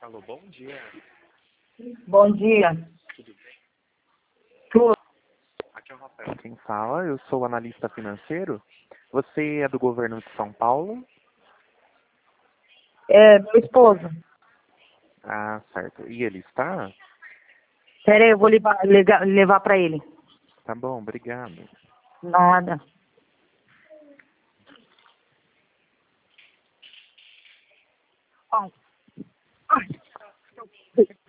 Alô, bom dia. Bom dia. Tudo bem? Tudo. Aqui é o Rafael. Quem fala, eu sou analista financeiro. Você é do governo de São Paulo? É, meu esposo. Ah, certo. E ele está? Pera aí, eu vou levar para ele. Tá bom, obrigado. Nada. Ai. Ai.